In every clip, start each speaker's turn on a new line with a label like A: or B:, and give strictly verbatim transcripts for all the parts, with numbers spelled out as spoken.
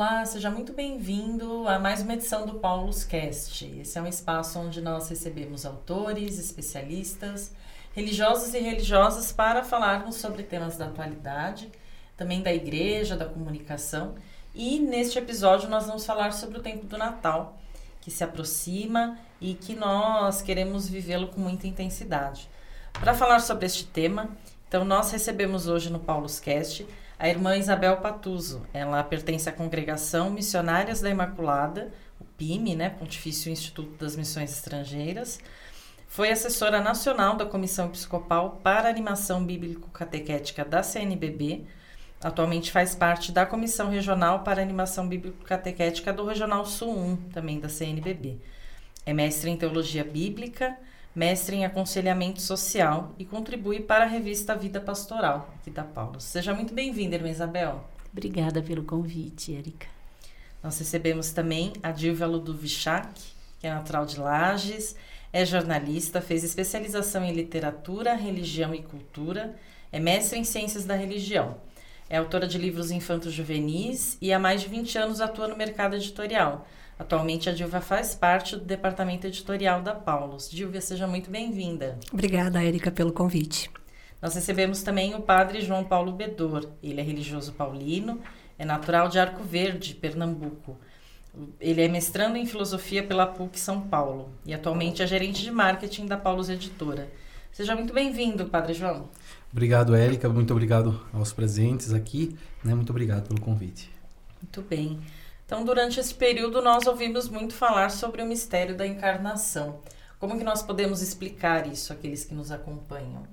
A: Olá, seja muito bem-vindo a mais uma edição do Paulus Cast. Esse é um espaço onde nós recebemos autores, especialistas, religiosos e religiosas para falarmos sobre temas da atualidade, também da igreja, da comunicação. E neste episódio nós vamos falar sobre o tempo do Natal, que se aproxima e que nós queremos vivê-lo com muita intensidade. Para falar sobre este tema, então nós recebemos hoje no Paulus Cast a irmã Isabel Patuso. Ela pertence à Congregação Missionárias da Imaculada, o P I M, né, Pontifício Instituto das Missões Estrangeiras. Foi assessora nacional da Comissão Episcopal para Animação Bíblico-Catequética da C N B B. Atualmente faz parte da Comissão Regional para Animação Bíblico-Catequética do Regional Sul um, também da C N B B. É mestre em Teologia Bíblica, mestre em Aconselhamento Social e contribui para a revista Vida Pastoral, aqui da Paulus. Seja muito bem-vinda, irmã Isabel.
B: Obrigada pelo convite, Érica.
A: Nós recebemos também a Dilvia Ludovichac, que é natural de Lages, é jornalista, fez especialização em literatura, religião e cultura, é mestre em ciências da religião. É autora de livros infanto-juvenis e há mais de vinte anos atua no mercado editorial. Atualmente a Dilvia faz parte do departamento editorial da Paulus. Dilvia, seja muito bem-vinda.
C: Obrigada, Érica, pelo convite.
A: Nós recebemos também o padre João Paulo Bedor. Ele é religioso paulino, é natural de Arco Verde, Pernambuco. Ele é mestrando em filosofia pela P U C São Paulo e atualmente é gerente de marketing da Paulus Editora. Seja muito bem-vindo, padre João.
D: Obrigado, Érica. Muito obrigado aos presentes aqui, né? Muito obrigado pelo convite.
A: Muito bem. Então, durante esse período, nós ouvimos muito falar sobre o mistério da encarnação. Como que nós podemos explicar isso àqueles que nos acompanham?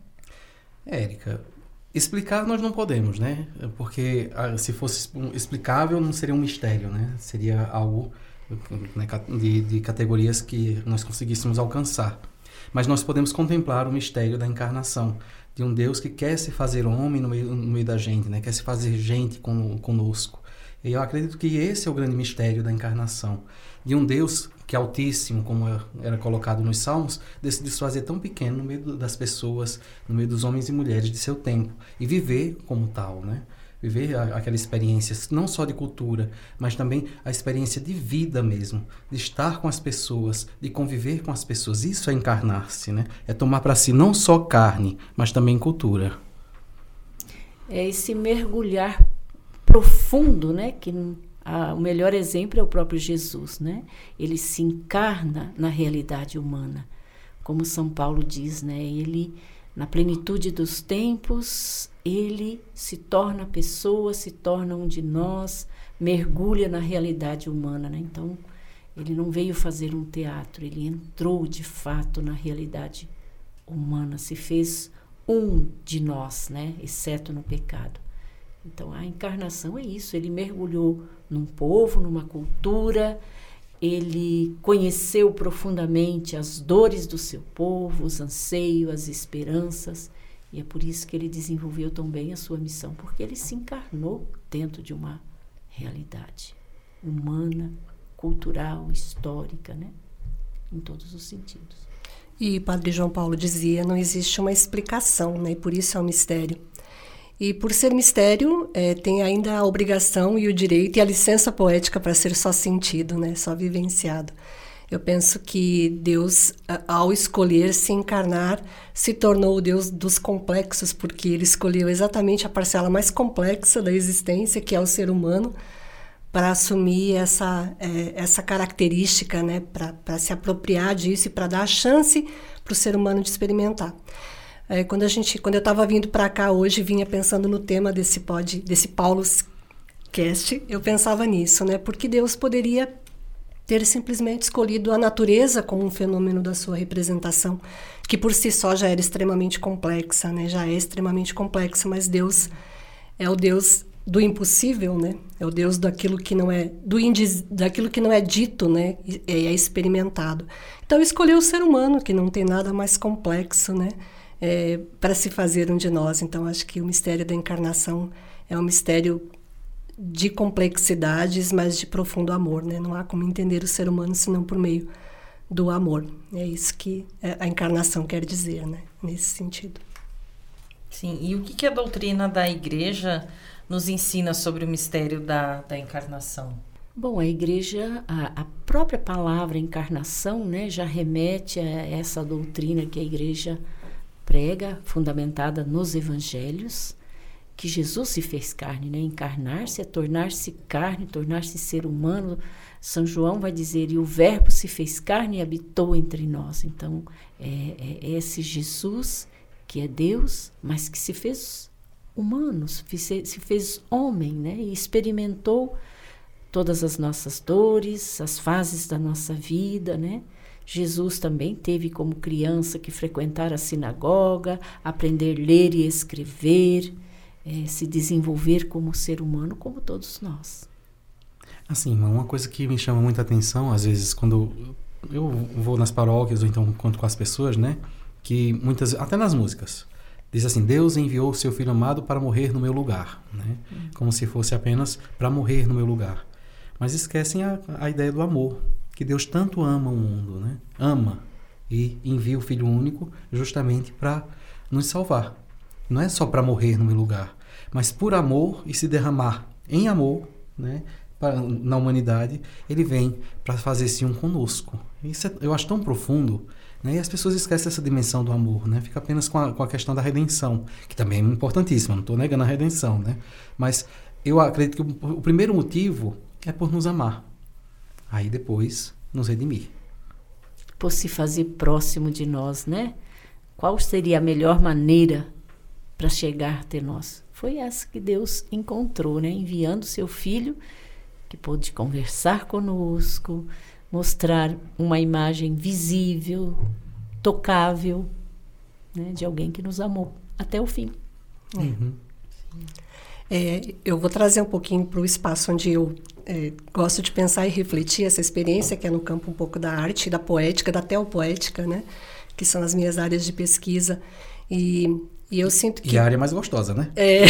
D: Érica, explicar nós não podemos, né? Porque se fosse explicável, não seria um mistério, né? Seria algo né, de, de categorias que nós conseguíssemos alcançar. Mas nós podemos contemplar o mistério da encarnação, de um Deus que quer se fazer homem no meio, no meio da gente, né? Quer se fazer gente con, conosco. E eu acredito que esse é o grande mistério da encarnação. De um Deus que é altíssimo, como era colocado nos Salmos, decidiu se fazer tão pequeno no meio das pessoas, no meio dos homens e mulheres de seu tempo. E viver como tal, né? Viver aquela experiência, não só de cultura, mas também a experiência de vida mesmo. De estar com as pessoas, de conviver com as pessoas. Isso é encarnar-se, né? É tomar para si não só carne, mas também cultura.
B: É esse mergulhar profundo, né? Que a, o melhor exemplo é o próprio Jesus, né? Ele se encarna na realidade humana, como São Paulo diz, né? Ele, na plenitude dos tempos, ele se torna pessoa, se torna um de nós, mergulha na realidade humana, né? Então, ele não veio fazer um teatro, ele entrou de fato na realidade humana, se fez um de nós, né? Exceto no pecado. Então, a encarnação é isso, ele mergulhou num povo, numa cultura, ele conheceu profundamente as dores do seu povo, os anseios, as esperanças, e é por isso que ele desenvolveu tão bem a sua missão, porque ele se encarnou dentro de uma realidade humana, cultural, histórica, né? Em todos os sentidos.
C: E Padre João Paulo dizia, não existe uma explicação, né? E por isso é um mistério. E por ser mistério, é, tem ainda a obrigação e o direito e a licença poética para ser só sentido, né? Só vivenciado. Eu penso que Deus, ao escolher se encarnar, se tornou o Deus dos complexos, porque ele escolheu exatamente a parcela mais complexa da existência, que é o ser humano, para assumir essa, é, essa característica, né? Para se apropriar disso e para dar a chance para o ser humano de experimentar. É, quando, a gente, quando eu estava vindo para cá hoje, vinha pensando no tema desse, pod, desse Paulus Cast, eu pensava nisso, né? Porque Deus poderia ter simplesmente escolhido a natureza como um fenômeno da sua representação, que por si só já era extremamente complexa, né? Já é extremamente complexa, mas Deus é o Deus do impossível, né? É o Deus daquilo que não é, do indiz, daquilo que não é dito, né? É, é experimentado. Então, escolheu o ser humano, que não tem nada mais complexo, né? É, para se fazer um de nós. Então, acho que o mistério da encarnação é um mistério de complexidades, mas de profundo amor, né? Não há como entender o ser humano senão por meio do amor. É isso que a encarnação quer dizer, né? Nesse sentido.
A: Sim, e o que, que a doutrina da Igreja nos ensina sobre o mistério da, da encarnação?
B: Bom, a Igreja, a, a própria palavra encarnação, né, já remete a essa doutrina que a Igreja prega, fundamentada nos Evangelhos, que Jesus se fez carne, né? Encarnar-se é tornar-se carne, tornar-se ser humano. São João vai dizer, e o Verbo se fez carne e habitou entre nós. Então, é, é esse Jesus que é Deus, mas que se fez humano, se, se fez homem, né? E experimentou todas as nossas dores, as fases da nossa vida, né? Jesus também teve como criança que frequentar a sinagoga, aprender a ler e escrever, é, se desenvolver como ser humano, como todos nós.
D: Assim, uma coisa que me chama muita atenção, às vezes, quando eu vou nas paróquias ou então conto com as pessoas, né? Que muitas, até nas músicas, diz assim, Deus enviou o seu Filho amado para morrer no meu lugar, né? Hum. Como se fosse apenas para morrer no meu lugar. Mas esquecem a, a ideia do amor, que Deus tanto ama o mundo, né? Ama e envia o Filho único justamente para nos salvar. Não é só para morrer no meu lugar, mas por amor e se derramar em amor, né? Para, na humanidade, ele vem para fazer esse um conosco. Isso é, eu acho tão profundo, né? E as pessoas esquecem essa dimensão do amor, né? Fica apenas com a, com a questão da redenção, que também é importantíssima, não estou negando a redenção, né? Mas eu acredito que o, o primeiro motivo é por nos amar. Aí depois nos redimir.
B: Por se fazer próximo de nós, né? Qual seria a melhor maneira para chegar até nós? Foi essa que Deus encontrou, né? Enviando seu Filho, que pôde conversar conosco, mostrar uma imagem visível, tocável, né? De alguém que nos amou até o fim.
D: Uhum.
C: É, eu vou trazer um pouquinho para o espaço onde eu é, gosto de pensar e refletir essa experiência, que é no campo um pouco da arte, da poética, da teopoética, né? Que são as minhas áreas de pesquisa. E, e eu sinto que...
D: E a área mais gostosa, né?
C: É,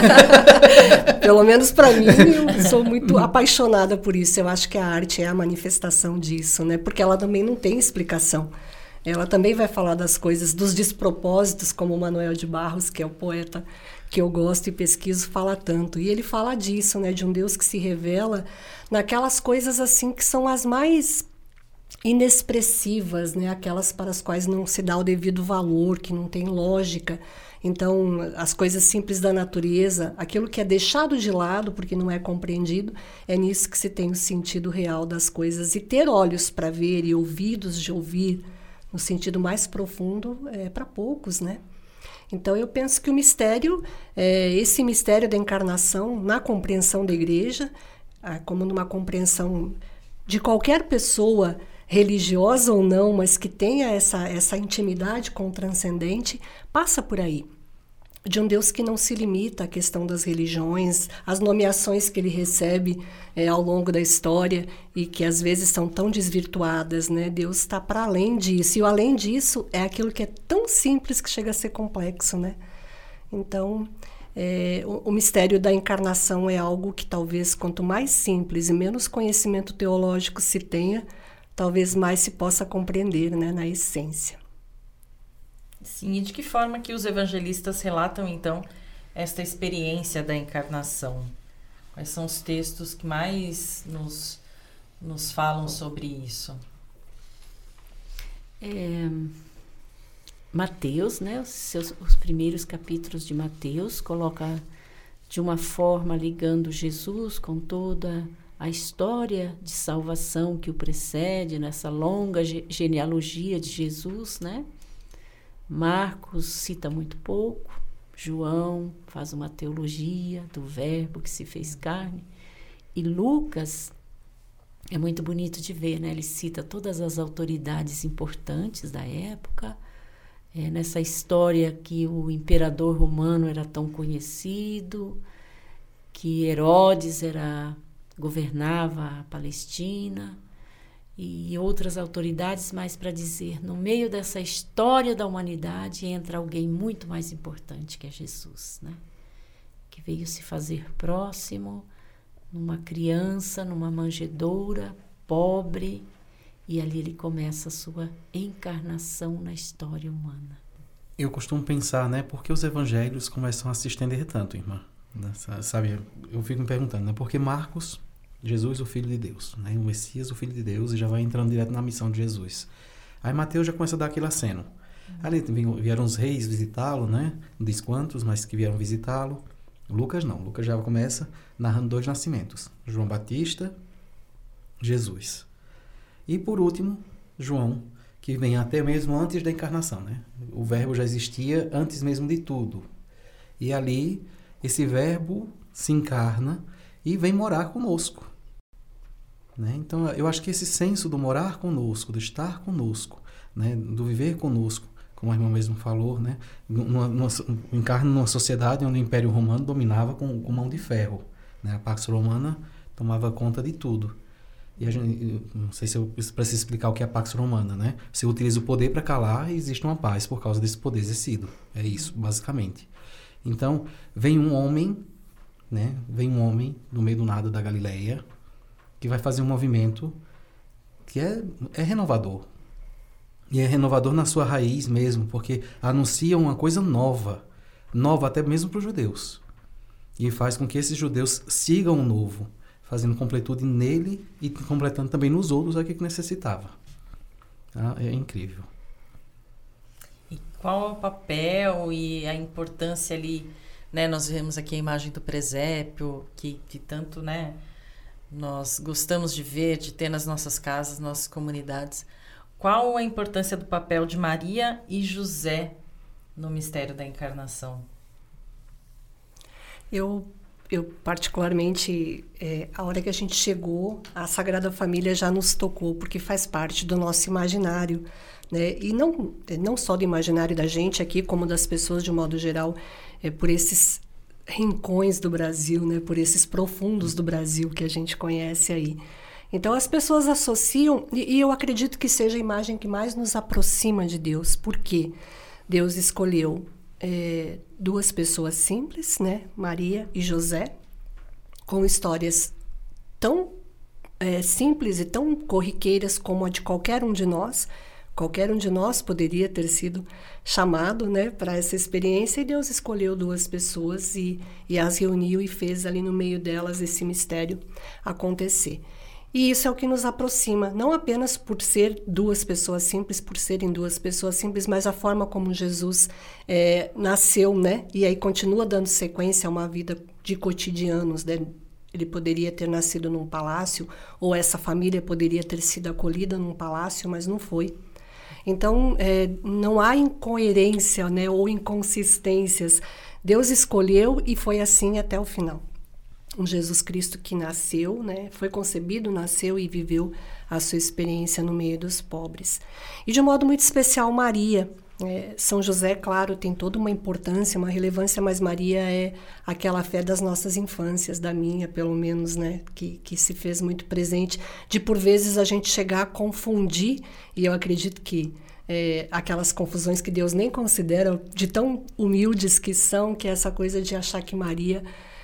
C: pelo menos para mim, eu sou muito apaixonada por isso. Eu acho que a arte é a manifestação disso, né? Porque ela também não tem explicação. Ela também vai falar das coisas, dos despropósitos, como o Manuel de Barros, que é o poeta que eu gosto e pesquiso, fala tanto. E ele fala disso, né? De um Deus que se revela naquelas coisas assim que são as mais inexpressivas, né? Aquelas para as quais não se dá o devido valor, que não tem lógica. Então, as coisas simples da natureza, aquilo que é deixado de lado porque não é compreendido, é nisso que se tem o sentido real das coisas. E ter olhos para ver e ouvidos de ouvir, no sentido mais profundo, é para poucos, né? Então, eu penso que o mistério, é, esse mistério da encarnação, na compreensão da Igreja, como numa compreensão de qualquer pessoa, religiosa ou não, mas que tenha essa, essa intimidade com o transcendente, passa por aí. De um Deus que não se limita à questão das religiões, às nomeações que ele recebe é, ao longo da história e que às vezes são tão desvirtuadas, né? Deus está para além disso. E o além disso é aquilo que é tão simples que chega a ser complexo, né? Então, é, o, o mistério da encarnação é algo que talvez quanto mais simples e menos conhecimento teológico se tenha, talvez mais se possa compreender, né, na essência.
A: Sim, e de que forma que os evangelistas relatam, então, esta experiência da encarnação? Quais são os textos que mais nos, nos falam sobre isso?
B: É, Mateus, né, os, seus, os primeiros capítulos de Mateus, coloca de uma forma ligando Jesus com toda a história de salvação que o precede, nessa longa ge- genealogia de Jesus, né? Marcos cita muito pouco, João faz uma teologia do Verbo que se fez carne, e Lucas é muito bonito de ver, né? Ele cita todas as autoridades importantes da época, é, nessa história que o imperador romano era tão conhecido, que Herodes era, governava a Palestina, e outras autoridades, mas para dizer, no meio dessa história da humanidade entra alguém muito mais importante, que é Jesus, né? Que veio se fazer próximo numa criança, numa manjedoura, pobre, e ali ele começa a sua encarnação na história humana.
D: Eu costumo pensar, né, por que os evangelhos começam a se estender tanto, irmã? Sabe, eu fico me perguntando, né, por que Marcos, Jesus, o Filho de Deus, né, o Messias, o Filho de Deus, e já vai entrando direto na missão de Jesus. Aí Mateus já começa a dar aquele aceno. Ali vieram os reis visitá-lo, né, não diz quantos, mas que vieram visitá-lo. Lucas não, Lucas já começa narrando dois nascimentos, João Batista, Jesus. E por último, João, que vem até mesmo antes da encarnação, né? O verbo já existia antes mesmo de tudo. E ali, esse verbo se encarna e vem morar conosco. Né? Então, eu acho que esse senso do morar conosco, do estar conosco, né? Do viver conosco, como a irmã mesmo falou, né? Numa, numa, encarna numa sociedade onde o Império Romano dominava com, com mão de ferro. Né? A Pax Romana tomava conta de tudo. E a gente, não sei se eu preciso explicar o que é a Pax Romana, né? Você utiliza o poder para calar e existe uma paz por causa desse poder exercido. É isso, basicamente. Então, vem um homem, né? Vem um homem do meio do nada da Galileia que vai fazer um movimento que é, é renovador. E é renovador na sua raiz mesmo, porque anuncia uma coisa nova. Nova até mesmo para os judeus. E faz com que esses judeus sigam o novo, fazendo completude nele e completando também nos outros aquilo que necessitava. Ah, é incrível.
A: E qual é o papel e a importância ali, né? Nós vemos aqui a imagem do presépio, que, que tanto, né, nós gostamos de ver, de ter nas nossas casas, nossas comunidades. Qual a importância do papel de Maria e José no mistério da encarnação?
C: Eu, eu particularmente, é, a hora que a gente chegou, a Sagrada Família já nos tocou, porque faz parte do nosso imaginário, né? E não, não só do imaginário da gente aqui, como das pessoas de um modo geral, é, por esses rincões do Brasil, né? Por esses profundos do Brasil que a gente conhece aí. Então, as pessoas associam, e, e eu acredito que seja a imagem que mais nos aproxima de Deus, porque Deus escolheu é, duas pessoas simples, né? Maria e José, com histórias tão é, simples e tão corriqueiras como a de qualquer um de nós. Qualquer um de nós poderia ter sido chamado, né, para essa experiência, e Deus escolheu duas pessoas e, e as reuniu e fez ali no meio delas esse mistério acontecer. E isso é o que nos aproxima, não apenas por ser duas pessoas simples, por serem duas pessoas simples, mas a forma como Jesus é, nasceu, né? E aí continua dando sequência a uma vida de cotidianos, né? Ele poderia ter nascido num palácio, ou essa família poderia ter sido acolhida num palácio, mas não foi. Então, é, não há incoerência, né, ou inconsistências. Deus escolheu e foi assim até o final. Um Jesus Cristo que nasceu, né, foi concebido, nasceu e viveu a sua experiência no meio dos pobres. E de um modo muito especial, Maria. É, São José, claro, tem toda uma importância, uma relevância, mas Maria é aquela fé das nossas infâncias, da minha, pelo menos, né, que, que se fez muito presente, de por vezes a gente chegar a confundir, e eu acredito que é, aquelas confusões que Deus nem considera, de tão humildes que são, que é essa coisa de achar que Maria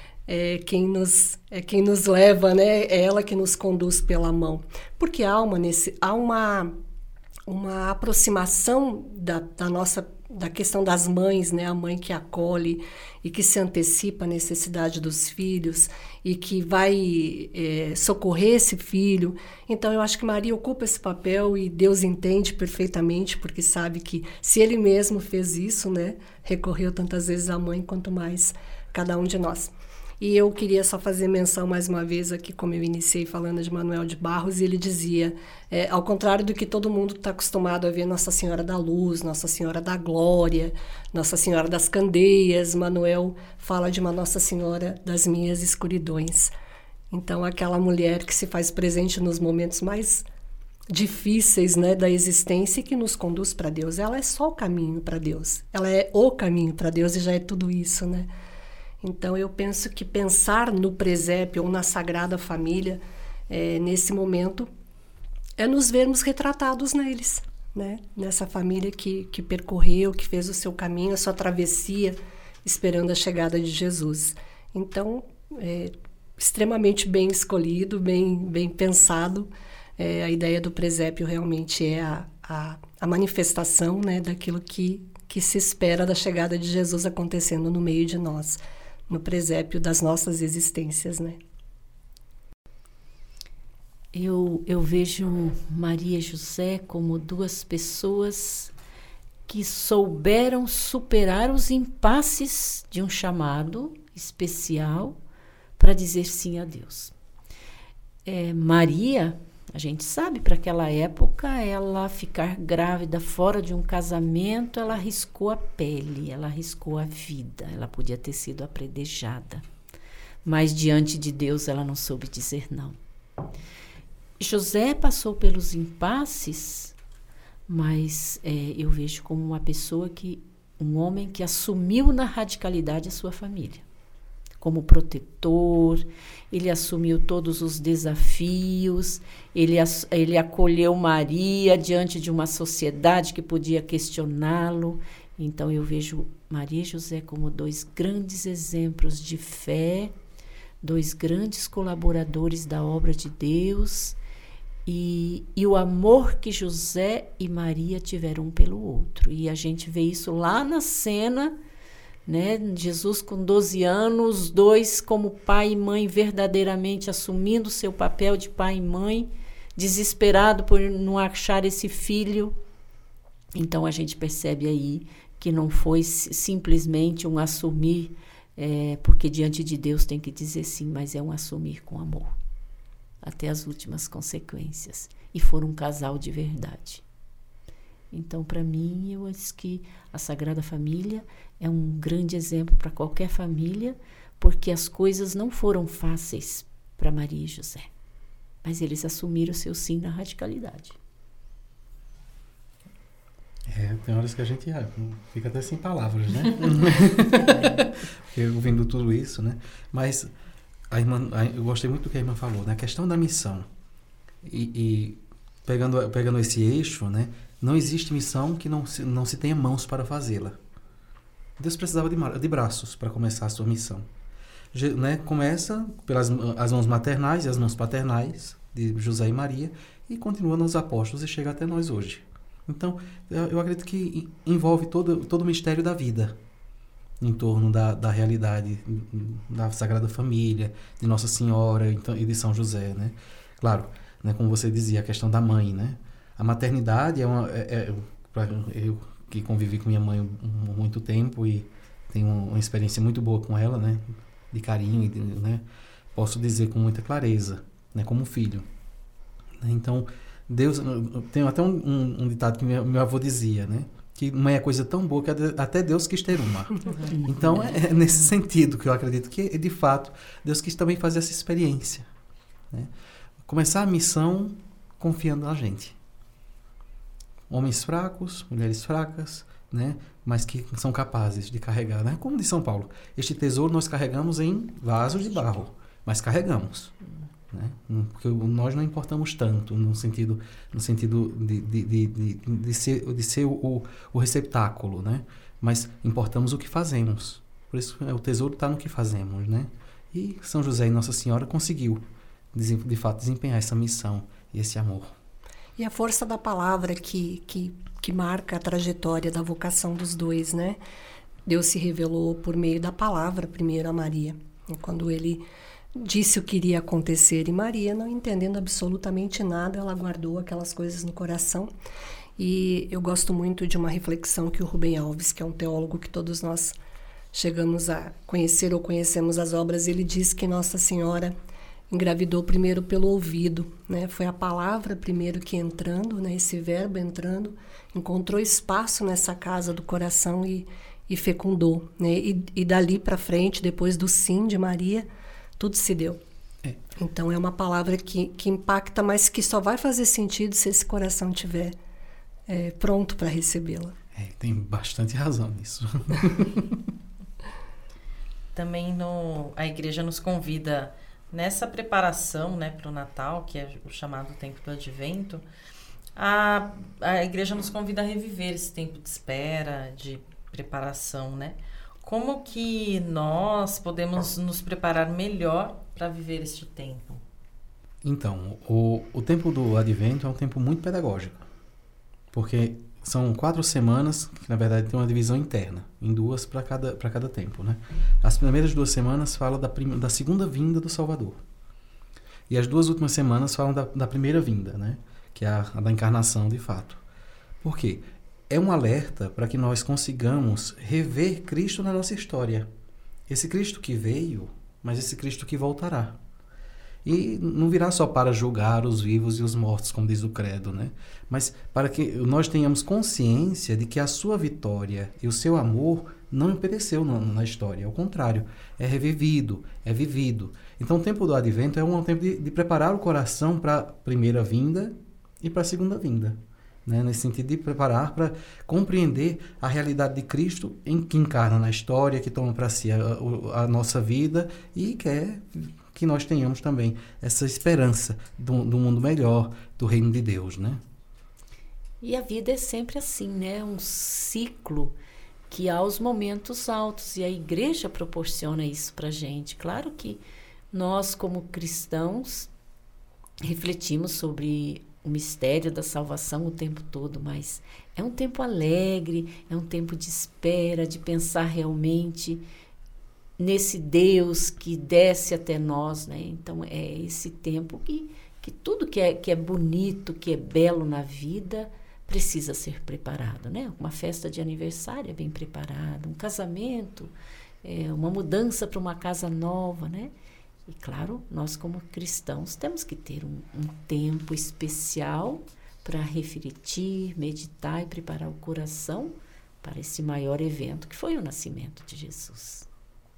C: é quem nos, é quem nos leva, né, é ela que nos conduz pela mão. Porque há uma, nesse, há uma, uma aproximação da, da nossa, da questão das mães, né, a mãe que acolhe e que se antecipa à necessidade dos filhos e que vai é, socorrer esse filho. Então, eu acho que Maria ocupa esse papel e Deus entende perfeitamente, porque sabe que se Ele mesmo fez isso, né, recorreu tantas vezes à mãe, quanto mais cada um de nós. E eu queria só fazer menção mais uma vez aqui, como eu iniciei falando de Manuel de Barros, e ele dizia, é, ao contrário do que todo mundo está acostumado a ver Nossa Senhora da Luz, Nossa Senhora da Glória, Nossa Senhora das Candeias, Manuel fala de uma Nossa Senhora das minhas escuridões. Então, aquela mulher que se faz presente nos momentos mais difíceis, né, da existência e que nos conduz para Deus, ela é só o caminho para Deus, ela é o caminho para Deus e já é tudo isso, né? Então, eu penso que pensar no presépio ou na Sagrada Família, é, nesse momento, é nos vermos retratados neles, né? Nessa família que, que percorreu, que fez o seu caminho, a sua travessia, esperando a chegada de Jesus. Então, é extremamente bem escolhido, bem, bem pensado. É, a ideia do presépio realmente é a, a, a manifestação, né, daquilo que, que se espera da chegada de Jesus acontecendo no meio de nós, no presépio das nossas existências, né?
B: Eu, eu vejo Maria e José como duas pessoas que souberam superar os impasses de um chamado especial para dizer sim a Deus. É, Maria, a gente sabe, para aquela época, ela ficar grávida fora de um casamento, ela arriscou a pele, ela arriscou a vida, ela podia ter sido apredejada. Mas diante de Deus ela não soube dizer não. José passou pelos impasses, mas é, eu vejo como uma pessoa que, um homem que assumiu na radicalidade a sua família. Como protetor, ele assumiu todos os desafios, ele, ele acolheu Maria diante de uma sociedade que podia questioná-lo. Então eu vejo Maria e José como dois grandes exemplos de fé, dois grandes colaboradores da obra de Deus, e, e o amor que José e Maria tiveram um pelo outro. E a gente vê isso lá na cena, né? Jesus com doze anos, dois como pai e mãe verdadeiramente assumindo seu papel de pai e mãe, desesperado por não achar esse filho. Então a gente percebe aí que não foi simplesmente um assumir, é, porque diante de Deus tem que dizer sim, mas é um assumir com amor, até as últimas consequências. E foram um casal de verdade. Então, para mim, eu acho que a Sagrada Família é um grande exemplo para qualquer família, porque as coisas não foram fáceis para Maria e José, mas eles assumiram o seu sim na radicalidade.
D: É, tem horas que a gente ah, fica até sem palavras, né? Eu vendo tudo isso, né? Mas a irmã, a, eu gostei muito do que a irmã falou, né? A questão da missão. E, e pegando, pegando esse eixo, né? Não existe missão que não se, não se tenha mãos para fazê-la. Deus precisava de, de braços para começar a sua missão. Je, né? Começa pelas as mãos maternais e as mãos paternais de José e Maria e continua nos apóstolos e chega até nós hoje. Então, eu, eu acredito que envolve todo, todo o mistério da vida em torno da, da realidade da Sagrada Família, de Nossa Senhora então, e de São José, né? Claro, né, como você dizia, a questão da mãe, né? A maternidade é uma... É, é, eu que convivi com minha mãe há muito tempo e tenho uma experiência muito boa com ela, né? De carinho, né? Posso dizer com muita clareza, né? Como filho. Então, Deus... Tem até um, um, um ditado que meu, meu avô dizia, né? Que mãe é coisa tão boa que até Deus quis ter uma. Então, é nesse sentido que eu acredito que, de fato, Deus quis também fazer essa experiência, né? Começar a missão confiando na gente. Homens fracos, mulheres fracas, né? Mas que são capazes de carregar, né? Como diz São Paulo, este tesouro nós carregamos em vasos de barro, mas carregamos, né? Porque nós não importamos tanto no sentido, no sentido de, de, de, de, de ser, de ser o, o receptáculo, né? Mas importamos o que fazemos. Por isso o tesouro está no que fazemos, né? E São José e Nossa Senhora conseguiu, de, de fato, desempenhar essa missão e esse amor.
C: E a força da palavra que, que, que marca a trajetória da vocação dos dois, né? Deus se revelou por meio da palavra primeiro a Maria. Quando ele disse o que iria acontecer, e Maria, não entendendo absolutamente nada, ela guardou aquelas coisas no coração. E eu gosto muito de uma reflexão que o Rubem Alves, que é um teólogo que todos nós chegamos a conhecer ou conhecemos as obras, ele diz que Nossa Senhora engravidou primeiro pelo ouvido, né? Foi a palavra primeiro que entrando, né? Esse verbo entrando, encontrou espaço nessa casa do coração e, e fecundou, né? E, e dali para frente, depois do sim de Maria, tudo se deu. É. Então é uma palavra que, que impacta, mas que só vai fazer sentido se esse coração estiver é, pronto para recebê-la.
D: É, tem bastante razão nisso.
A: Também no, a igreja nos convida nessa preparação, né, para o Natal, que é o chamado tempo do Advento, a, a igreja nos convida a reviver esse tempo de espera, de preparação, né? Como que nós podemos nos preparar melhor para viver este tempo?
D: Então, o, o tempo do Advento é um tempo muito pedagógico, porque são quatro semanas, que na verdade tem uma divisão interna, em duas para cada, para cada tempo, né? As primeiras duas semanas falam da, prim, da segunda vinda do Salvador. E as duas últimas semanas falam da, da primeira vinda, né? Que é a, a da encarnação, de fato. Por quê? É um alerta para que nós consigamos rever Cristo na nossa história. Esse Cristo que veio, mas esse Cristo que voltará. E não virá só para julgar os vivos e os mortos, como diz o credo, né? Mas para que nós tenhamos consciência de que a sua vitória e o seu amor não pereceu na, na história. Ao contrário, é revivido, é vivido. Então o tempo do Advento é um tempo de, de preparar o coração para a primeira vinda e para a segunda vinda. Né? Nesse sentido de preparar para compreender a realidade de Cristo em, que encarna na história, que toma para si a, a, a nossa vida e quer que nós tenhamos também essa esperança do, do mundo melhor, do reino de Deus, né?
B: E a vida é sempre assim, né? Um ciclo que há os momentos altos e a igreja proporciona isso para a gente. Claro que nós, como cristãos, refletimos sobre o mistério da salvação o tempo todo, mas é um tempo alegre, é um tempo de espera, de pensar realmente nesse Deus que desce até nós, né? Então é esse tempo que, que tudo que é, que é bonito, que é belo na vida, precisa ser preparado, né? Uma festa de aniversário é bem preparada, um casamento, é, uma mudança para uma casa nova, né? E claro, nós como cristãos temos que ter um, um tempo especial para refletir, meditar e preparar o coração para esse maior evento que foi o nascimento de Jesus.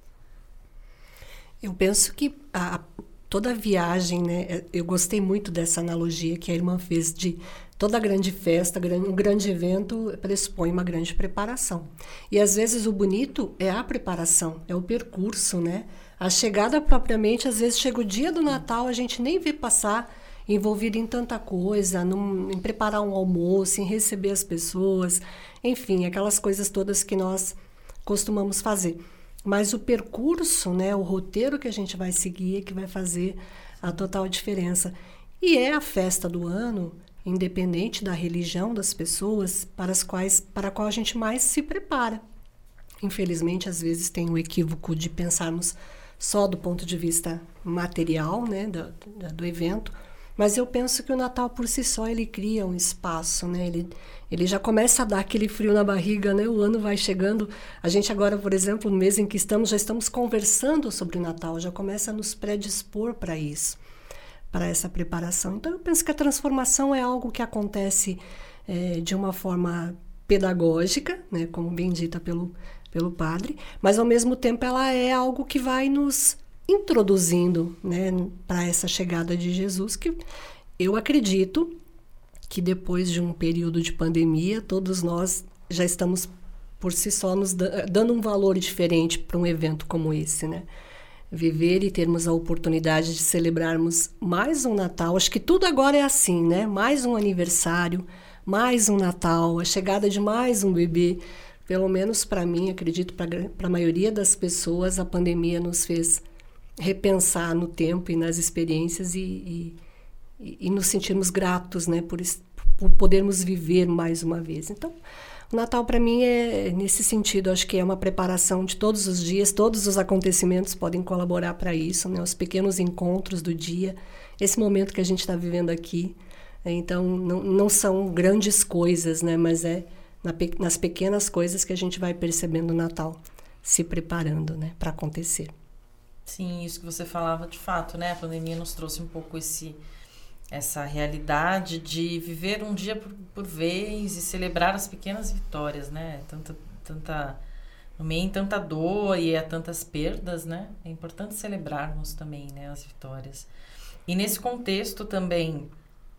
C: Eu penso que a, toda a viagem, né, eu gostei muito dessa analogia que a irmã fez de toda grande festa, um grande evento pressupõe uma grande preparação. E às vezes o bonito é a preparação, é o percurso, né? A chegada propriamente, às vezes chega o dia do Natal, a gente nem vê passar, envolvido em tanta coisa, num, em preparar um almoço, em receber as pessoas, enfim, aquelas coisas todas que nós costumamos fazer. Mas o percurso, né, o roteiro que a gente vai seguir é que vai fazer a total diferença. E é a festa do ano, independente da religião das pessoas, para as quais, para a qual a gente mais se prepara. Infelizmente, às vezes tem o equívoco de pensarmos só do ponto de vista material, né, do, do evento, mas eu penso que o Natal por si só ele cria um espaço, né, ele, ele já começa a dar aquele frio na barriga, né, o ano vai chegando, a gente agora, por exemplo, no mês em que estamos, já estamos conversando sobre o Natal, já começa a nos predispor para isso, para essa preparação. Então eu penso que a transformação é algo que acontece é, de uma forma pedagógica, né, como bem dita pelo pelo padre, mas ao mesmo tempo ela é algo que vai nos introduzindo, né, para essa chegada de Jesus, que eu acredito que depois de um período de pandemia, todos nós já estamos por si só nos dando um valor diferente para um evento como esse, né? Viver e termos a oportunidade de celebrarmos mais um Natal, acho que tudo agora é assim, né? Mais um aniversário, mais um Natal, a chegada de mais um bebê. Pelo menos para mim, acredito, para a maioria das pessoas, a pandemia nos fez repensar no tempo e nas experiências e, e, e nos sentirmos gratos, né, por, por podermos viver mais uma vez. Então, o Natal para mim é nesse sentido, acho que é uma preparação de todos os dias, todos os acontecimentos podem colaborar para isso, né, os pequenos encontros do dia, esse momento que a gente está vivendo aqui. Então, não, não são grandes coisas, né, mas é nas pequenas coisas que a gente vai percebendo o Natal se preparando, né, para acontecer.
A: Sim, isso que você falava de fato, né? A pandemia nos trouxe um pouco esse, essa realidade de viver um dia por, por vez e celebrar as pequenas vitórias, né? Tanta, tanta, no meio em tanta dor e há tantas perdas, né? É importante celebrarmos também, né, as vitórias. E nesse contexto também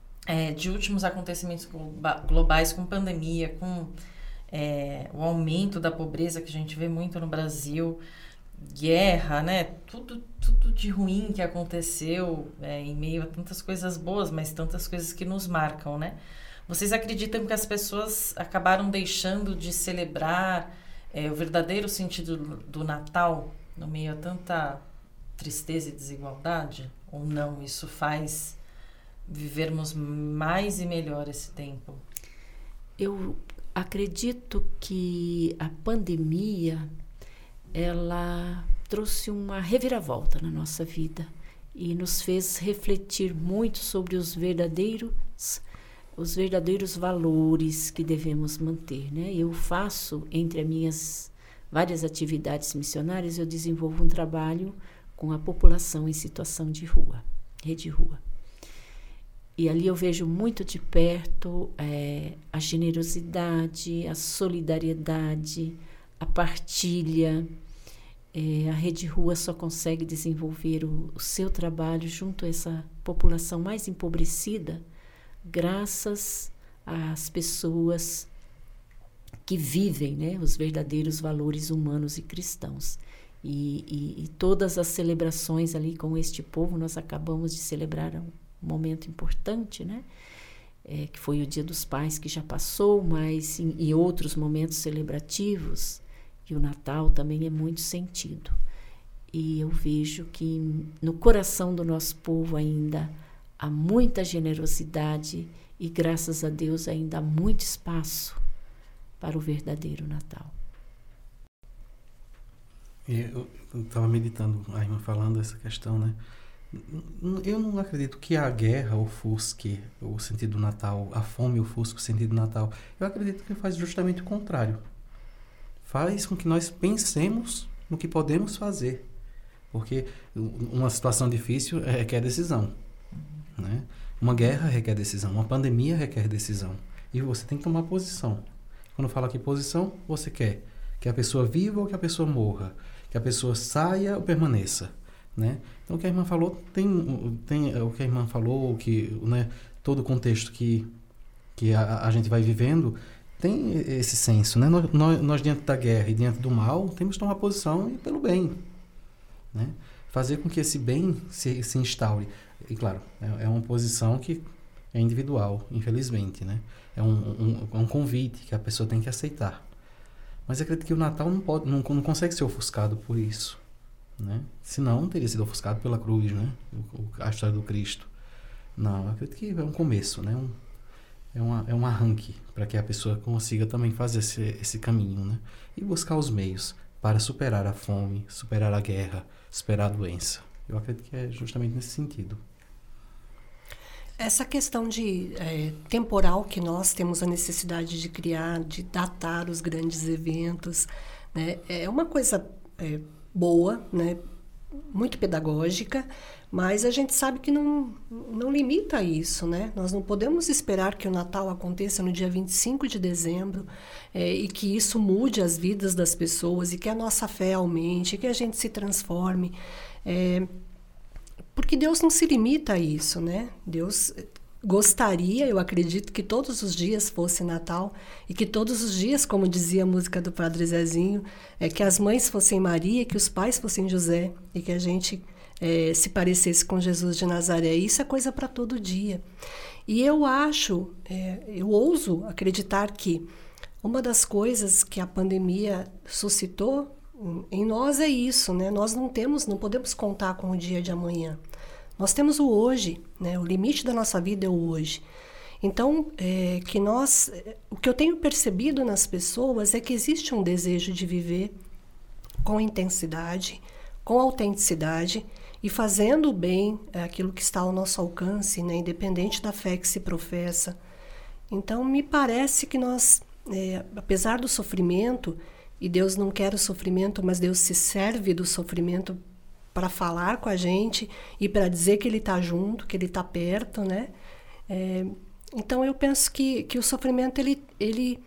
A: É, de últimos acontecimentos globais, com pandemia, com é, o aumento da pobreza que a gente vê muito no Brasil, guerra, né? Tudo, tudo de ruim que aconteceu é, em meio a tantas coisas boas, mas tantas coisas que nos marcam, né? Vocês acreditam que as pessoas acabaram deixando de celebrar é, o verdadeiro sentido do, do Natal no meio a tanta tristeza e desigualdade? Ou não? Isso faz vivermos mais e melhor esse tempo?
B: Eu Acredito que a pandemia, ela trouxe uma reviravolta na nossa vida e nos fez refletir muito sobre os verdadeiros, os verdadeiros valores que devemos manter, né? Eu faço, entre as minhas várias atividades missionárias, eu desenvolvo um trabalho com a população em situação de rua, rede rua. E ali eu vejo muito de perto é, a generosidade, a solidariedade, a partilha. É, a Rede Rua só consegue desenvolver o, o seu trabalho junto a essa população mais empobrecida graças às pessoas que vivem, né, os verdadeiros valores humanos e cristãos. E, e, e todas as celebrações ali com este povo, nós acabamos de celebrar um momento importante, né, é, que foi o Dia dos Pais, que já passou, mas em, em outros momentos celebrativos. E o Natal também é muito sentido. E eu vejo que no coração do nosso povo ainda há muita generosidade e, graças a Deus, ainda há muito espaço para o verdadeiro Natal.
D: Eu estava meditando, a irmã falando essa questão, né? Eu não acredito que a guerra ofusque o sentido do Natal, a fome ofusque o sentido do Natal. Eu acredito que faz justamente o contrário. Faz com que nós pensemos no que podemos fazer. Porque uma situação difícil requer decisão, né? Uma guerra requer decisão, uma pandemia requer decisão. E você tem que tomar posição. Quando eu falo aqui posição, você quer que a pessoa viva ou que a pessoa morra? Que a pessoa saia ou permaneça, né? Então, o que a irmã falou, tem, tem o que a irmã falou, que, né, todo o contexto que, que a, a gente vai vivendo... Tem esse senso, né? Nós, nós, nós, diante da guerra e diante do mal, temos que tomar posição e pelo bem, né? Fazer com que esse bem se, se instaure. E, claro, é, é uma posição que é individual, infelizmente, né? É um, um, um convite que a pessoa tem que aceitar. Mas eu acredito que o Natal não, pode, não, não consegue ser ofuscado por isso, né? Senão, teria sido ofuscado pela cruz, né? O, a história do Cristo. Não, eu acredito que é um começo, né? Um, É, uma, é um arranque para que a pessoa consiga também fazer esse, esse caminho, né? E buscar os meios para superar a fome, superar a guerra, superar a doença. Eu acredito que é justamente nesse sentido.
C: Essa questão de é, temporal que nós temos a necessidade de criar, de datar os grandes eventos, né? É uma coisa é, boa, né? Muito pedagógica, mas a gente sabe que não, não limita isso, né? Nós não podemos esperar que o Natal aconteça no dia vinte e cinco de dezembro é, e que isso mude as vidas das pessoas e que a nossa fé aumente, que a gente se transforme. É, porque Deus não se limita a isso, né? Deus gostaria, eu acredito, que todos os dias fosse Natal e que todos os dias, como dizia a música do Padre Zezinho, é, que as mães fossem Maria, que os pais fossem José e que a gente é, se parecesse com Jesus de Nazaré. Isso é coisa para todo dia. E eu acho, é, eu ouso acreditar que uma das coisas que a pandemia suscitou em nós é isso, né? Nós não temos, não podemos contar com o dia de amanhã. Nós temos o hoje, né? O limite da nossa vida é o hoje. Então, é, que nós, o que eu tenho percebido nas pessoas é que existe um desejo de viver com intensidade, com autenticidade e fazendo bem aquilo que está ao nosso alcance, né? Independente da fé que se professa. Então, me parece que nós, é, apesar do sofrimento, e Deus não quer o sofrimento, mas Deus se serve do sofrimento para falar com a gente e para dizer que Ele está junto, que Ele está perto, né? É, então, eu penso que, que o sofrimento, ele, ele,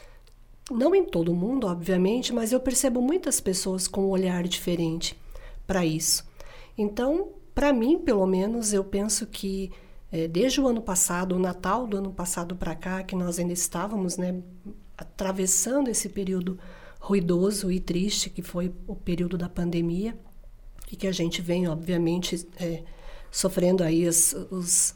C: não em todo mundo, obviamente, mas eu percebo muitas pessoas com um olhar diferente para isso. Então, para mim, pelo menos, eu penso que é, desde o ano passado, o Natal do ano passado para cá, que nós ainda estávamos, né, atravessando esse período ruidoso e triste, que foi o período da pandemia, e que a gente vem, obviamente, é, sofrendo aí os, os,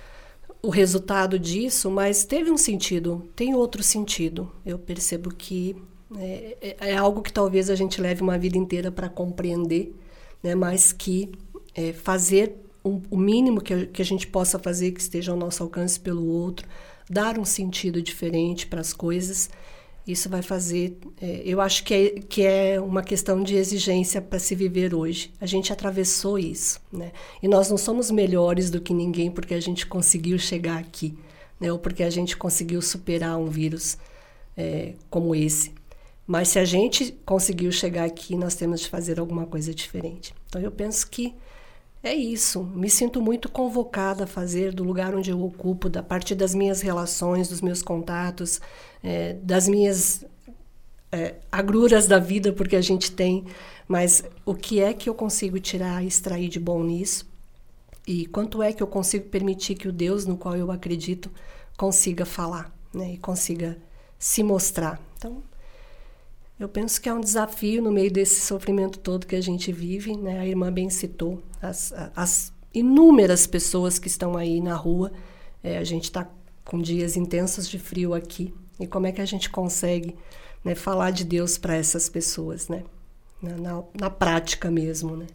C: o resultado disso, mas teve um sentido, tem outro sentido. Eu percebo que é, é algo que talvez a gente leve uma vida inteira para compreender, né, mas que é, fazer um, o mínimo que a, que a gente possa fazer, que esteja ao nosso alcance pelo outro, dar um sentido diferente para as coisas. Isso vai fazer, é, eu acho que é, que é uma questão de exigência para se viver hoje. A gente atravessou isso, né? E nós não somos melhores do que ninguém porque a gente conseguiu chegar aqui, né? Ou porque a gente conseguiu superar um vírus é, como esse. Mas se a gente conseguiu chegar aqui, nós temos de fazer alguma coisa diferente. Então eu penso que é isso. Me sinto muito convocada a fazer do lugar onde eu ocupo, da parte das minhas relações, dos meus contatos, é, das minhas é, agruras da vida, porque a gente tem. Mas o que é que eu consigo tirar e extrair de bom nisso? E quanto é que eu consigo permitir que o Deus no qual eu acredito consiga falar, né? E consiga se mostrar. Então, eu penso que é um desafio no meio desse sofrimento todo que a gente vive, né? A irmã bem citou as, as inúmeras pessoas que estão aí na rua. É, a gente está com dias intensos de frio aqui. E como é que a gente consegue, né, falar de Deus para essas pessoas, né? Na, na, na prática mesmo, né?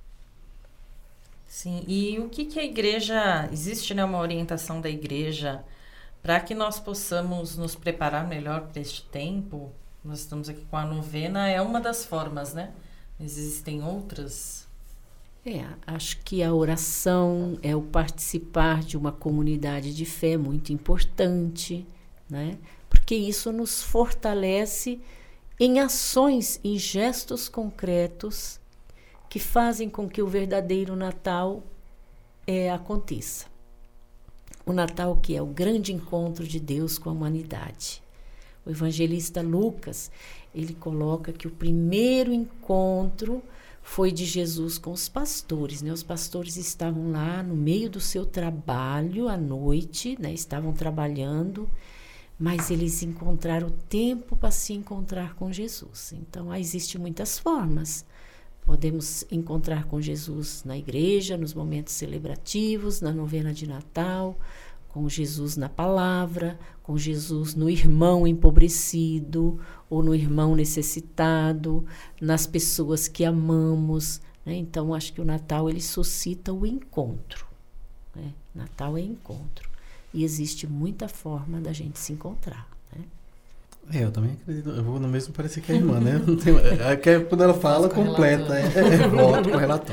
A: Sim, e o que, que a igreja... Existe, né, uma orientação da igreja para que nós possamos nos preparar melhor para este tempo? Nós estamos aqui com a novena, é uma das formas, né? Existem outras?
B: É, acho que a oração é o participar de uma comunidade de fé muito importante, né? Porque isso nos fortalece em ações, em gestos concretos que fazem com que o verdadeiro Natal é, aconteça. O Natal que é o grande encontro de Deus com a humanidade. O evangelista Lucas, ele coloca que o primeiro encontro foi de Jesus com os pastores, né? Os pastores estavam lá no meio do seu trabalho à noite, né? Estavam trabalhando, mas eles encontraram tempo para se encontrar com Jesus. Então, existem muitas formas. Podemos encontrar com Jesus na igreja, nos momentos celebrativos, na novena de Natal, com Jesus na palavra, com Jesus no irmão empobrecido ou no irmão necessitado, nas pessoas que amamos, né? Então, acho que o Natal ele suscita o encontro, né? Natal é encontro. E existe muita forma da gente se encontrar, né?
D: É, eu também acredito. Eu vou no mesmo parecer que a irmã, né? Não tem, é, quando ela fala, completa. É, é voto com relator.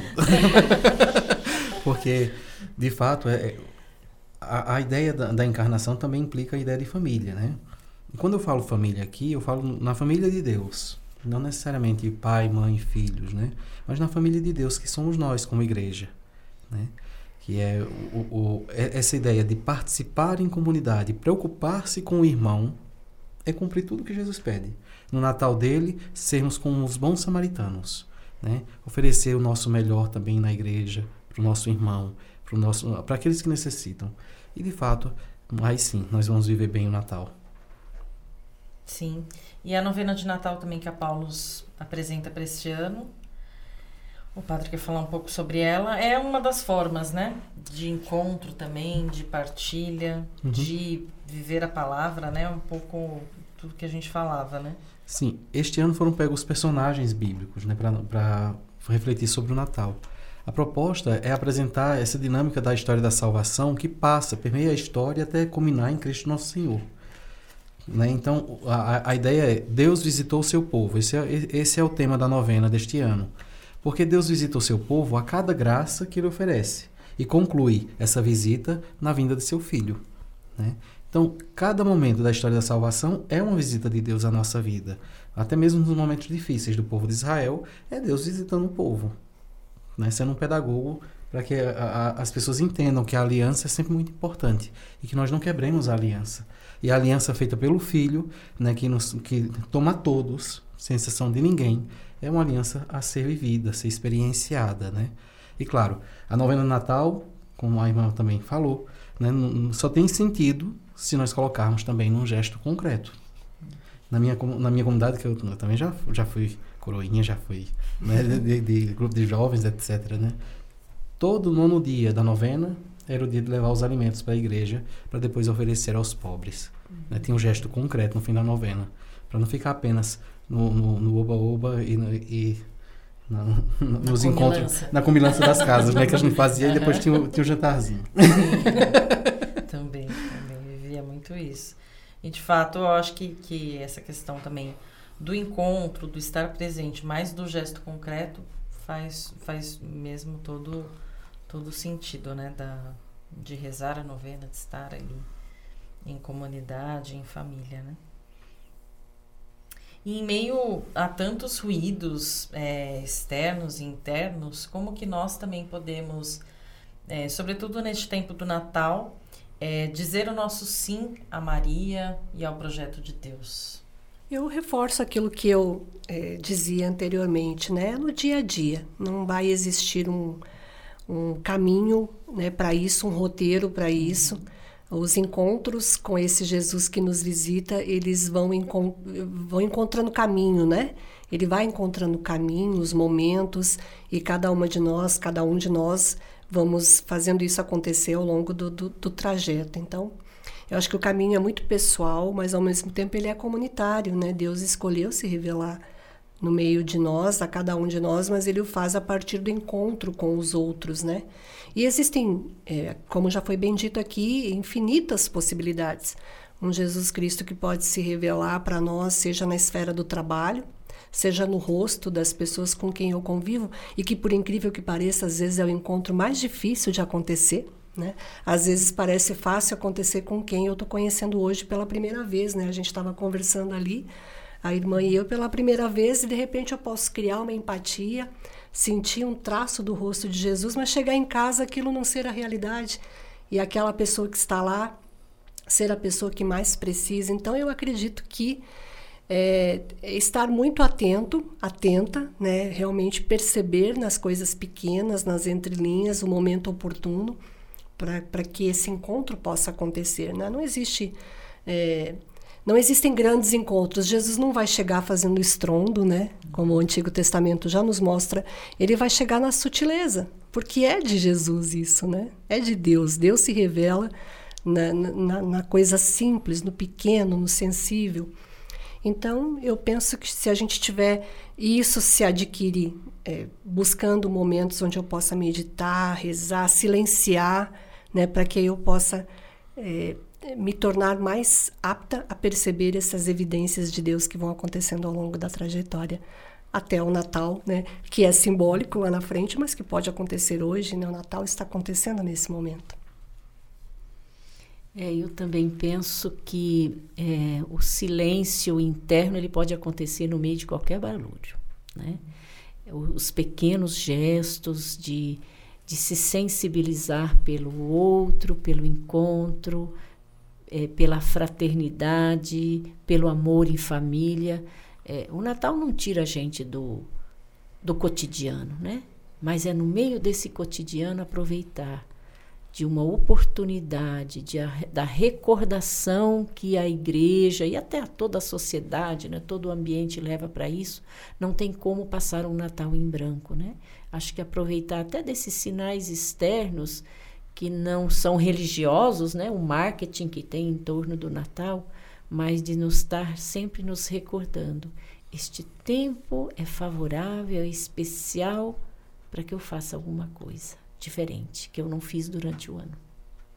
D: Porque, de fato, é, a, a ideia da, da encarnação também implica a ideia de família, né? E quando eu falo família aqui, eu falo na família de Deus. Não necessariamente pai, mãe, filhos, né? Mas na família de Deus, que somos nós como igreja, né? Que é o, o, essa ideia de participar em comunidade, preocupar-se com o irmão, é cumprir tudo que Jesus pede. No Natal dele, sermos como os bons samaritanos, né? Oferecer o nosso melhor também na igreja, para o nosso irmão, para o nosso, para aqueles que necessitam. E, de fato, aí sim, nós vamos viver bem o Natal.
A: Sim. E a novena de Natal também que a Paulus apresenta para este ano, o padre quer falar um pouco sobre ela, é uma das formas, né? De encontro também, de partilha, uhum. de viver a palavra, né? Um pouco tudo que a gente falava, né?
D: Sim, este ano foram pegos os personagens bíblicos, né? Para refletir sobre o Natal. A proposta é apresentar essa dinâmica da história da salvação que passa, permeia a história até culminar em Cristo Nosso Senhor. Né? Então, a, a ideia é, Deus visitou o seu povo. Esse é, esse é o tema da novena deste ano. Porque Deus visita o seu povo a cada graça que ele oferece. E conclui essa visita na vinda de seu Filho. Né? Então, cada momento da história da salvação é uma visita de Deus à nossa vida. Até mesmo nos momentos difíceis do povo de Israel, é Deus visitando o povo. Né? Sendo um pedagogo para que a, a, as pessoas entendam que a aliança é sempre muito importante. E que nós não quebremos a aliança. E a aliança feita pelo Filho, né, que, nos, que toma todos, sem exceção de ninguém, é uma aliança a ser vivida, a ser experienciada, né? E claro, a novena de Natal, como a irmã também falou, né, só tem sentido se nós colocarmos também num gesto concreto. Na minha, na minha comunidade, que eu, eu também já, já fui coroinha, já fui, né, de, de, de grupo de jovens, etcétera, né? Todo nono dia da novena era o dia de levar os alimentos para a igreja para depois oferecer aos pobres. Uhum. Né? Tinha um gesto concreto no fim da novena, para não ficar apenas no, no, no oba-oba e, e na, no, nos
A: comilança.
D: encontros, na comilança das casas, né, que a gente fazia, uhum. E depois tinha, tinha o jantarzinho.
A: Também, também vivia muito muito isso. E, de fato, eu acho que, que essa questão também do encontro, do estar presente, mais do gesto concreto, faz, faz mesmo todo, todo sentido, né? Da, de rezar a novena, de estar ali em comunidade, em família, né? E em meio a tantos ruídos é, externos e internos, como que nós também podemos, é, sobretudo neste tempo do Natal, é, dizer o nosso sim a Maria e ao projeto de Deus?
C: Eu reforço aquilo que eu é, dizia anteriormente, né? No dia a dia, não vai existir um, um caminho, né, para isso, um roteiro para isso. Uhum. Os encontros com esse Jesus que nos visita, eles vão, encont- vão encontrando caminho, né? Ele vai encontrando caminho, os momentos, e cada uma de nós, cada um de nós, vamos fazendo isso acontecer ao longo do, do, do trajeto. Então, eu acho que o caminho é muito pessoal, mas ao mesmo tempo ele é comunitário, né? Deus escolheu se revelar no meio de nós, a cada um de nós, mas ele o faz a partir do encontro com os outros, né? E existem, é, como já foi bem dito aqui, infinitas possibilidades. Um Jesus Cristo que pode se revelar para nós, seja na esfera do trabalho, seja no rosto das pessoas com quem eu convivo, e que, por incrível que pareça, às vezes é o encontro mais difícil de acontecer, né? Às vezes parece fácil acontecer com quem eu estou conhecendo hoje pela primeira vez, né? A gente estava conversando ali, a irmã e eu, pela primeira vez, e de repente eu posso criar uma empatia, sentir um traço do rosto de Jesus, mas chegar em casa aquilo não ser a realidade, e aquela pessoa que está lá ser a pessoa que mais precisa. Então eu acredito que é, estar muito atento, atenta, né? Realmente perceber nas coisas pequenas, nas entrelinhas, o momento oportuno para que esse encontro possa acontecer, né? Não existe... É, Não existem grandes encontros. Jesus não vai chegar fazendo estrondo, né? Como o Antigo Testamento já nos mostra. Ele vai chegar na sutileza, porque é de Jesus isso, né? É de Deus. Deus se revela na, na, na coisa simples, no pequeno, no sensível. Então, eu penso que se a gente tiver... E isso se adquire é, buscando momentos onde eu possa meditar, rezar, silenciar, né? Para que eu possa... É, me tornar mais apta a perceber essas evidências de Deus que vão acontecendo ao longo da trajetória até o Natal, né? Que é simbólico lá na frente, mas que pode acontecer hoje, né? O Natal está acontecendo nesse momento.
B: É, eu também penso que é, o silêncio interno ele pode acontecer no meio de qualquer barulho, né? Os pequenos gestos de, de se sensibilizar pelo outro, pelo encontro, É, pela fraternidade, pelo amor em família. É, o Natal não tira a gente do, do cotidiano, né? Mas é no meio desse cotidiano aproveitar de uma oportunidade, de a, da recordação que a igreja e até toda a sociedade, né, todo o ambiente leva para isso. Não tem como passar um Natal em branco, né? Acho que aproveitar até desses sinais externos que não são religiosos, né? O marketing que tem em torno do Natal, mas de nos estar sempre nos recordando. Este tempo é favorável, é especial para que eu faça alguma coisa diferente, que eu não fiz durante o ano.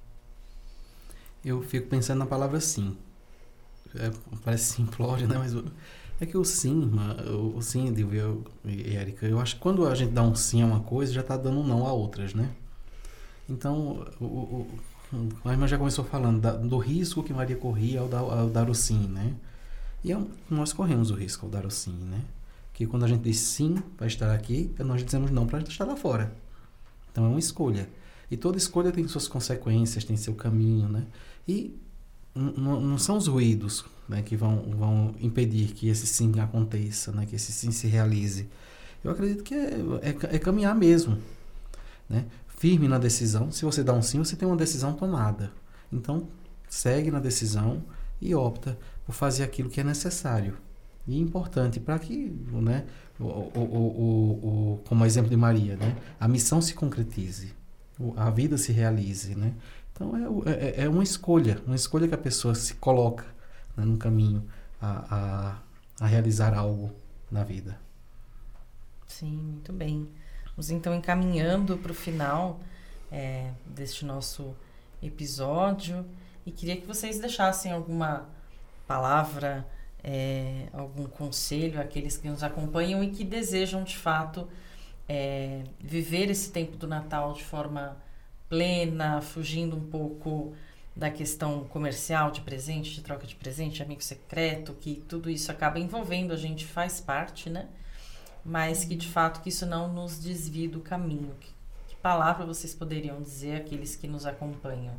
D: Eu fico pensando na palavra sim. É, parece simplório, né? Mas é que o sim, o sim, Dilvia e Érica, eu acho que quando a gente dá um sim a uma coisa, já está dando um não a outras, né? Então, o, o, a irmã já começou falando da, do risco que Maria corria ao dar, ao dar o sim, né? E é, nós corremos o risco ao dar o sim, né? Que quando a gente diz sim para estar aqui, nós dizemos não para estar lá fora. Então, é uma escolha. E toda escolha tem suas consequências, tem seu caminho, né? E n- n- não são os ruídos, né, que vão, vão impedir que esse sim aconteça, né? Que esse sim se realize. Eu acredito que é, é, é caminhar mesmo, né? Firme na decisão. Se você dá um sim, você tem uma decisão tomada. Então, segue na decisão e opta por fazer aquilo que é necessário e importante para que, né, o, o, o, o, como exemplo de Maria, né, a missão se concretize, a vida se realize, né? Então, é, é, é uma escolha, uma escolha que a pessoa se coloca, né, no caminho a, a, a realizar algo na vida.
A: Sim, muito bem. Vamos então encaminhando para o final é, deste nosso episódio E queria que vocês deixassem alguma palavra, é, algum conselho àqueles que nos acompanham e que desejam, de fato, é, viver esse tempo do Natal de forma plena, fugindo um pouco da questão comercial de presente, de troca de presente, de amigo secreto, que tudo isso acaba envolvendo, a gente faz parte, né? Mas que, de fato, que isso não nos desvie do caminho. Que, que palavra vocês poderiam dizer àqueles que nos acompanham?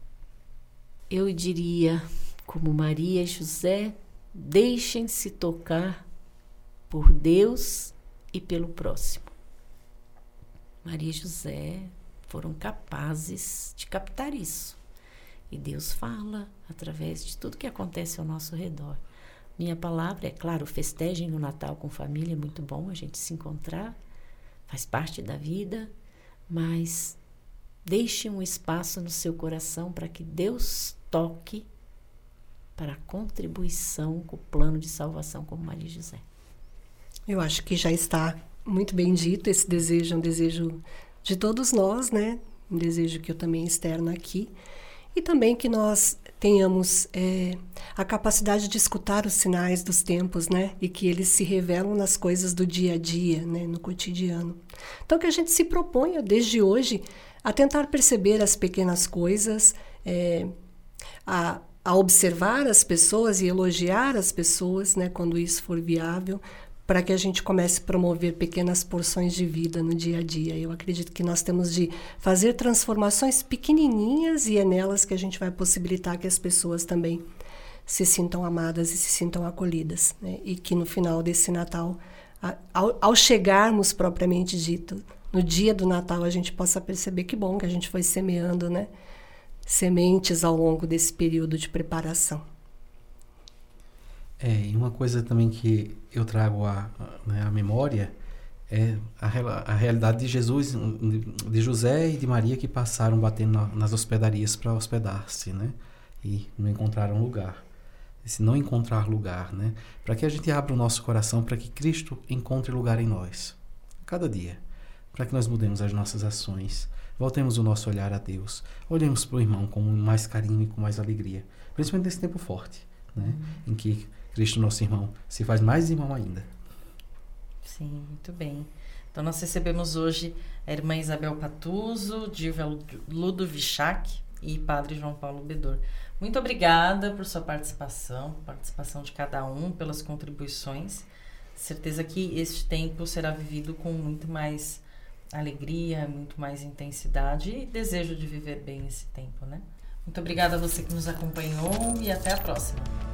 B: Eu diria, como Maria e José, deixem-se tocar por Deus e pelo próximo. Maria e José foram capazes de captar isso. E Deus fala através de tudo que acontece ao nosso redor. Minha palavra é, claro, festejem o Natal com família, é muito bom a gente se encontrar, faz parte da vida, mas deixe um espaço no seu coração para que Deus toque para a contribuição com o plano de salvação como Maria e José.
C: Eu acho que já está muito bem dito, esse desejo é um desejo de todos nós, né? Um desejo que eu também externo aqui. E também que nós tenhamos é, a capacidade de escutar os sinais dos tempos, né? E que eles se revelam nas coisas do dia a dia, né? No cotidiano. Então, que a gente se proponha, desde hoje, a tentar perceber as pequenas coisas, é, a, a observar as pessoas e elogiar as pessoas, né? Quando isso for viável, para que a gente comece a promover pequenas porções de vida no dia a dia. Eu acredito que nós temos de fazer transformações pequenininhas e é nelas que a gente vai possibilitar que as pessoas também se sintam amadas e se sintam acolhidas, né? E que no final desse Natal, ao, ao chegarmos propriamente dito, no dia do Natal, a gente possa perceber que bom que a gente foi semeando, né? Sementes ao longo desse período de preparação.
D: É, e uma coisa também que eu trago à, né, à memória é a, a realidade de Jesus, de José e de Maria que passaram batendo na, nas hospedarias para hospedar-se, né? E não encontraram lugar. Esse não encontrar lugar, né? Para que a gente abra o nosso coração para que Cristo encontre lugar em nós, cada dia. Para que nós mudemos as nossas ações, voltemos o nosso olhar a Deus, olhemos para o irmão com mais carinho e com mais alegria, principalmente nesse tempo forte, né? Uhum. Em que Cristo, nosso irmão, se faz mais irmão ainda.
A: Sim, muito bem. Então, nós recebemos hoje a irmã Isabel Patuso, Dilvia Ludovichac e Padre João Paulo Bedor. Muito obrigada por sua participação, participação de cada um, pelas contribuições. Certeza que este tempo será vivido com muito mais alegria, muito mais intensidade e desejo de viver bem esse tempo, né? Muito obrigada a você que nos acompanhou e até a próxima.